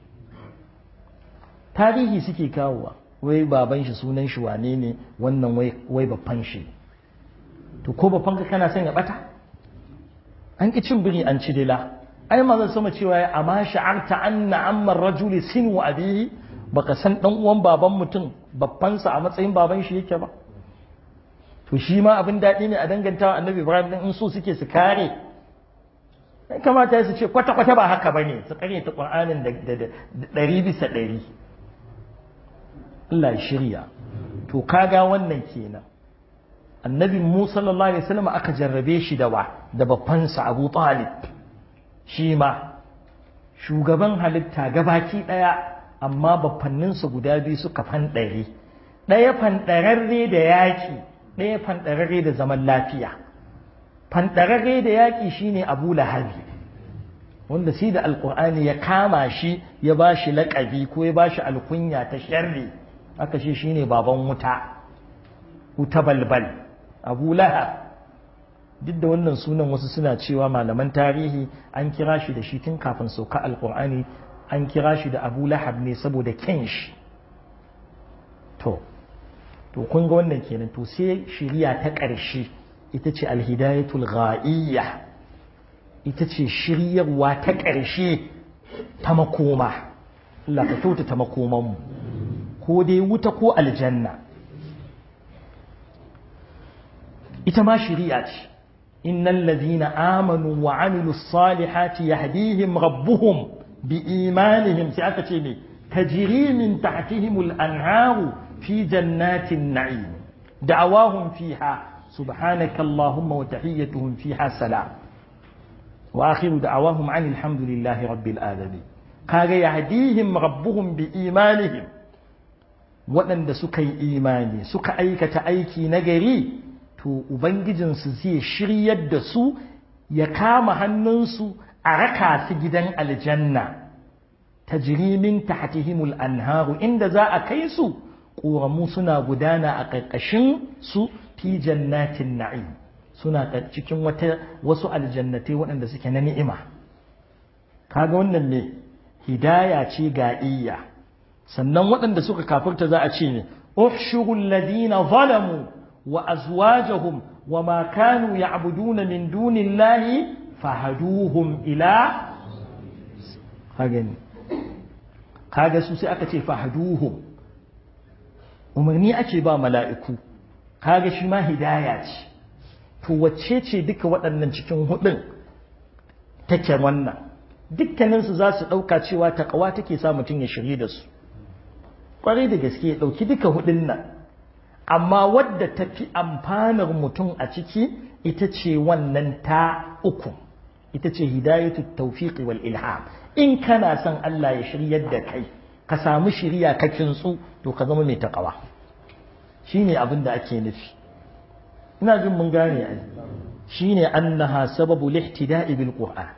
Speaker 1: tarihi suke kawowa wai baban shi sunan shi wane ne wannan wai babban shi to ko babban ka kana son ya bata an ki cin biri an ci dila ai ma zan sama cewa ya amma sha'arta anna amma rajuli sinu abihi baka san dan uwan baban mutum babban sa a matsayin baban shi yake ba to shi ma abin daɗi ne a dangantawa annabi Ibrahim din in so suke su kare sai kamata su ce kwata kwata ba haka bane su kare ta Qur'anin da ɗari bisa ɗari Allah ya shirya to kaga wannan kenan annabi Musa sallallahu alaihi wasallam aka jarrabe shi da wa da babban sa Abu Talib shi ma shugaban halitta gabaki daya amma babbannin sa guda biyu suka fanɗare ɗaya fanɗararre da yaki ɗaya fanɗararre da zaman lafiya fanɗararre da yaƙi shine Abu Lahabi wanda sai da alƙur'ani ya kama shi ya ba shi laƙabi ko ya ba shi alkunya ta sharri aka ce shine baban wuta wuta balbal Abu Lahab duk da wannan sunan wasu suna cewa malaman tarihi an kira shi da shi tun kafin sauka alƙur'ani an kira shi da Abu Lahab ne saboda kyan shi to to kun ga wannan kenan to sai shiriya ta ƙarshe ita ce alhidayatul ghaiyya ita ce shiryarwa ta ƙarshe ta makoma Allah ka kyauta ta makoman mu ko dai wuta ko aljanna ita ma shiriya ce innal ladhina amanu wa amilus salihati yahdihim rabbuhum biimanihim sai aka ce me tajri min tahtihimul anharu في جنات النعيم دعواهم فيها سبحانك اللهم وتحيتهم فيها سلام وآخر دعواهم عن الحمد لله رب العالمين قال يهديهم ربهم بإيمانهم وأن سكي إيماني سك أيك تأيكي نجري تو أبنجن سزي شريد دسو يكام هننسو أركا سجدا الجنة تجري من تحتهم الأنهار إن ذا أكيسو ƙoramu suna gudana a ƙarƙashin su fi jannatin na'im suna cikin wata wasu aljannatai waɗanda suke na ni'ima kaga wannan ne hidaya ce ga iya sannan waɗanda suka kafirta za a ce ne احشروا الذين ظلموا وأزواجهم وما كانوا يعبدون من دون الله فهدوهم إلى هاجن kaga su sai aka ce fahaduhum umarni ake ba mala'iku kaga shi ma hidaya ce to wacce ce duka waɗannan cikin hudun take wannan dukkanin su za su dauka cewa taqwa take sa mutun ya shirye da su kwarai da gaske ya dauki duka hudun nan amma wadda tafi amfanar mutum a ciki ita ce wannan ta uku ita ce hidayatut tawfiq wal ilham in kana son Allah ya shiryar da kai ka samu shiriya ka kintsu to ka zama mai taqwa shine abin da ake nufi ina jin mun gane ai shine annaha sababu lihtida'i bil qur'an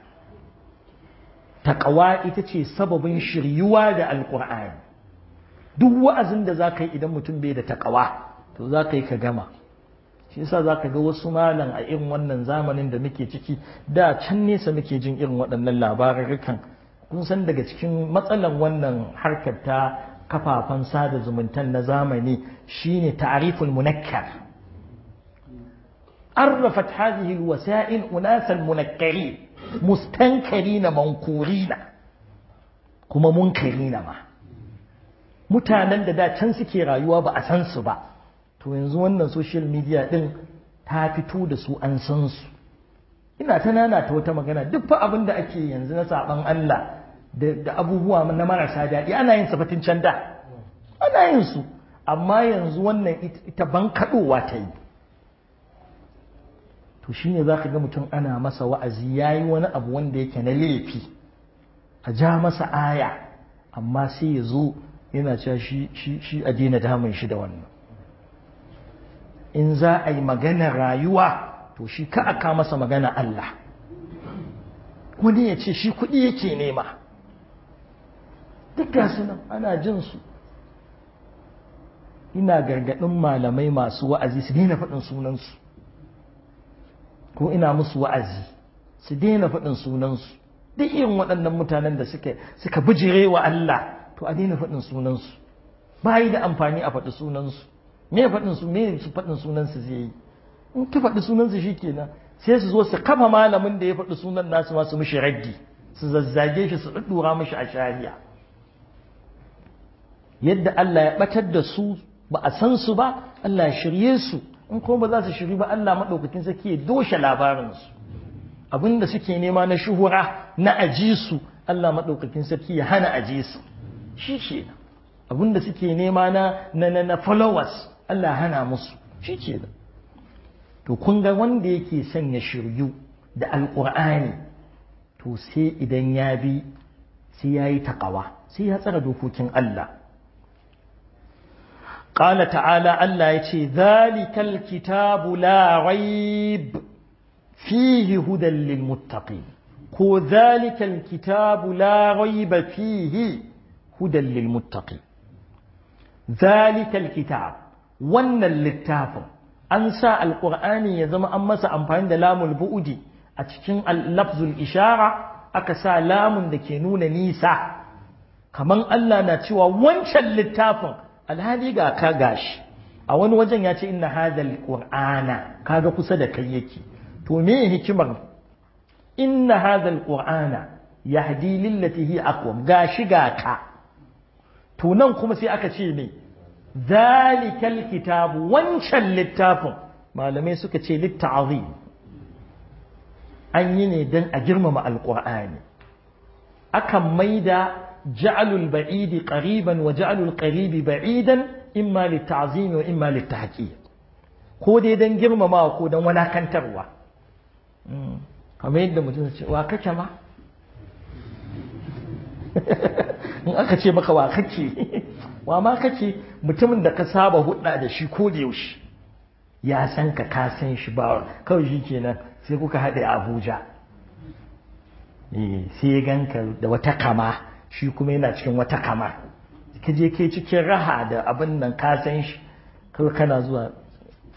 Speaker 1: taqwa ita ce sababin shiryuwa da alqur'ani duk wa'azin da zaka yi idan mutum bai da taqwa to zaka yi ka gama shi yasa zaka ga wasu malan a irin wannan zamanin da muke ciki da can nesa muke jin irin waɗannan labarukan kun san daga cikin matsalan wannan harkar ta kafafen sada zumuntan na zamani shine ta'riful munakkar arrafat hadhihi alwasa'il unasan munakkarin mustankarina mankurina kuma munkarina ma mutanen da da can suke rayuwa ba a san su ba to yanzu wannan social media din ta fito da su an san su ina ta nana ta wata magana duk fa abin da ake yanzu na saban Allah da abubuwa na marasa daɗi ana yin safatin can da ana yin su amma yanzu wannan ita bankaɗowa ta yi to shine za ka ga mutum ana masa wa'azi ya yi wani abu wanda yake na laifi a ja masa aya amma sai ya zo yana cewa shi a daina damun shi da wannan in za a yi magana rayuwa to shi ka aka masa magana Allah wani ya ce shi kuɗi yake nema duk gasu nan ana jin su ina gargaɗin malamai masu wa'azi su daina faɗin sunansu ko ina musu wa'azi su daina faɗin sunansu duk irin waɗannan mutanen da suka suka bijire wa Allah to a daina faɗin sunansu ba yi da amfani a faɗi sunansu me faɗin su me su faɗin sunansu zai yi in ka faɗi sunansu shikenan sai su zo su kafa malamin da ya faɗi sunan nasu ma su mishi raddi su zazzage shi su ɗuɗɗura mishi a shari'a yadda Allah ya ɓatar da su ba a san su ba Allah ya shirye su in kuma ba za su shiri ba Allah maɗaukakin sarki ya doshe labarinsu abinda suke nema na shuhura na aji su Allah maɗaukakin sarki ya hana aji su shi ke abinda suke nema na na na followers Allah hana musu shi ke to kun ga wanda yake son ya shiryu da alƙur'ani to sai idan ya bi sai ya yi taƙawa sai ya tsara dokokin Allah قال تعالى الله يتي ذلك الكتاب لا ريب فيه هدى للمتقين هو ذلك الكتاب لا ريب فيه هدى للمتقين ذلك الكتاب ون اللتاف أنسى القرآن يزم أمس أمبان لام البؤدي أتكين اللفظ الإشارة أكسى لام دكينون نيسا كمان الله نتوى ونش اللتاف alhali ga ka gashi a wani wajen ya ce inna hadal qur'ana kaga kusa da kai yake to me hikimar inna hadal qur'ana yahdi lillati hi aqwam gashi ga ka to nan kuma sai aka ce me zalikal kitabu wancan littafin malamai suka ce litta'zim an yi ne dan a girmama alqur'ani akan maida جعل البعيد قريبا وجعل القريب بعيدا إما للتعظيم وإما للتحقيق ko dai dan girmamawa ko dan walakantarwa kamar yadda mutum ce wa kake ma in aka ce maka wa kake wa ma kake mutumin da ka saba hudda da shi ko da yaushe ya san ka ka san shi ba kawai shi kenan sai kuka haɗe Abuja eh sai ganka da wata kama shi kuma yana cikin wata kamar ka je kai cikin raha da abin nan ka san shi kawai kana zuwa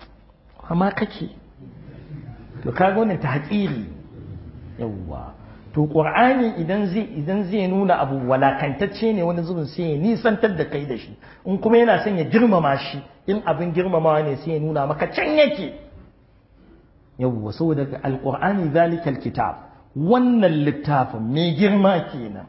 Speaker 1: amma kake to kaga wannan ta haƙiri yawwa to qur'ani idan zai idan zai nuna abu walakantacce ne wani zubin sai ya nisantar da kai da shi in kuma yana son ya girmama shi in abin girmamawa ne sai ya nuna maka can yake yawwa saboda alqur'ani zalikal kitab wannan littafin mai girma kenan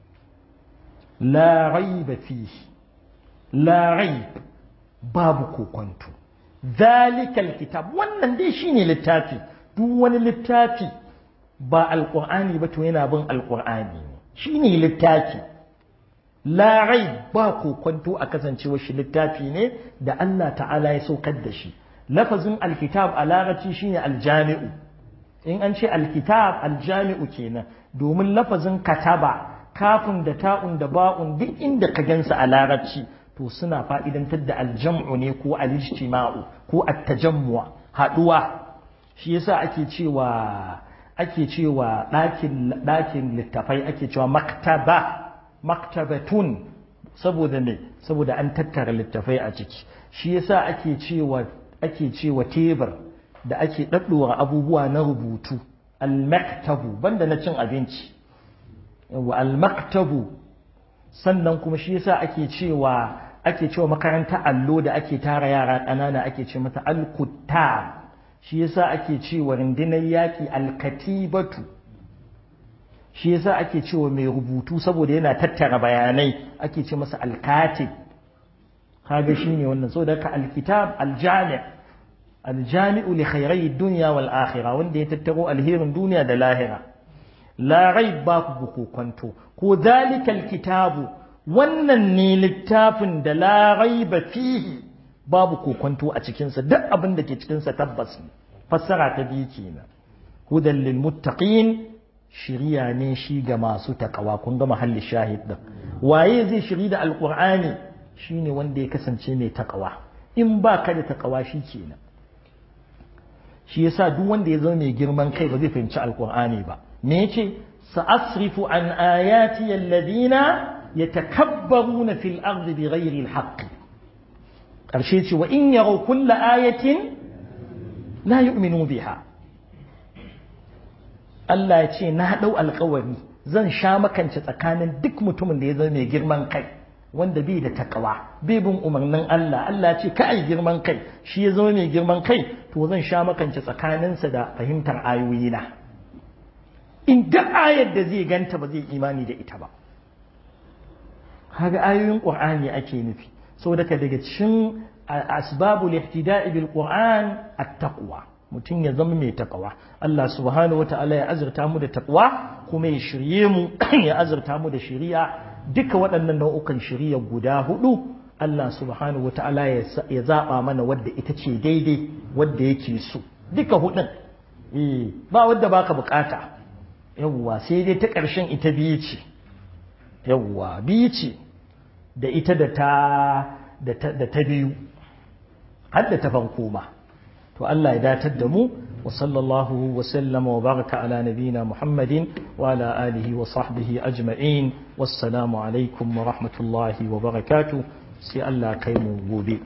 Speaker 1: la raiba fihi la raib babu kokonto zalikal kitab wannan dai shine littafi duk wani littafi ba alqur'ani ba to yana bin alqur'ani shine littafi la raib ba kokonto a kasancewar shi littafi ne da Allah ta'ala ya saukar da shi lafazin alkitab a larabci shine aljami'u in an ce alkitab aljami'u kenan domin lafazin kataba kafin da ta'un da ba'un duk inda ka gansa a larabci to suna fa'idantar da aljam'u ne ko alijtima'u ko attajammu'a haduwa shi yasa ake cewa ake cewa ɗakin ɗakin littafai ake cewa maktaba maktabatun saboda me saboda an tattara littafai a ciki shi yasa ake cewa ake cewa tebur da ake ɗaɗɗora abubuwa na rubutu al-maktabu banda na cin abinci yawa al-maktabu sannan kuma shi yasa ake cewa ake cewa makaranta allo da ake tara yara ƙanana ake ce mata al-kuttab shi yasa ake cewa rundunar yaƙi al-katibatu shi yasa ake cewa mai rubutu saboda yana tattara bayanai ake ce masa al-katib kaga shine wannan saboda ka al-kitab al-jami' al-jami'u li khayrai ad-dunya wal akhirah wanda ya tattaro alherin duniya da lahira la raib ba ku kwanto ko zalikal kitabu wannan ne littafin da la raiba fihi babu kokonto a cikinsa duk abin da ke cikinsa tabbas ne fassara ta biyu kenan hudan lil muttaqin shiriya ne shi ga masu takawa kun ga mahallin shahid din waye zai shiri da alqur'ani shine wanda ya kasance mai takawa in ba ka da takawa shi kenan shi yasa duk wanda ya zama mai girman kai ba zai fahimci alqur'ani ba me yace sa'asrifu an ayati alladhina yatakabbaruna fil ardi bighairi alhaq karshe ce wa in yaraw kull ayatin la yu'minu biha Allah ya ce na dau alƙawari zan sha makance tsakanin duk mutumin da ya zama mai girman kai wanda bai da takawa bai bin umarnin Allah Allah ya ce ka ai girman kai shi ya zama mai girman kai to zan sha makance tsakaninsa da fahimtar ayoyina in duk ayar da zai ganta ba zai imani da ita ba kaga ayoyin qur'ani ake nufi saboda daga cikin asbabul ihtida'i bil qur'an at-taqwa mutum ya zama mai taqwa Allah subhanahu wataala ya azurta mu da taqwa kuma ya shirye mu ya azurta mu da shari'a duka waɗannan nau'ukan shari'a guda hudu Allah subhanahu wataala ya zaba mana wadda ita ce daidai wadda yake so duka hudun eh ba wadda baka bukata yawwa sai dai ta ƙarshen ita biyu ce yawwa biyu ce da ita da ta da ta da ta biyu har da ta farko ma to Allah ya datar da mu wa sallallahu wa sallama wa baraka ala nabina Muhammadin wa ala alihi wa sahbihi ajma'in wassalamu alaikum wa rahmatullahi wa barakatuh sai Allah kai mu gobe